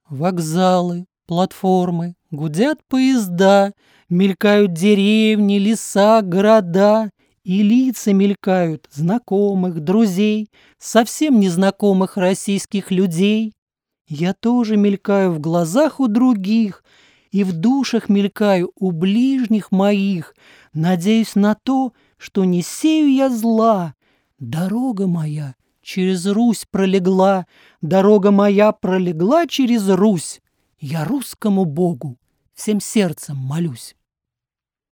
Вокзалы, платформы, гудят поезда, мелькают деревни, леса, города, и лица мелькают знакомых, друзей, совсем незнакомых российских людей. Я тоже мелькаю в глазах у других и в душах мелькаю у ближних моих, надеюсь на то, что не сею я зла. Дорога моя через Русь пролегла, дорога моя пролегла через Русь. Я русскому Богу всем сердцем молюсь.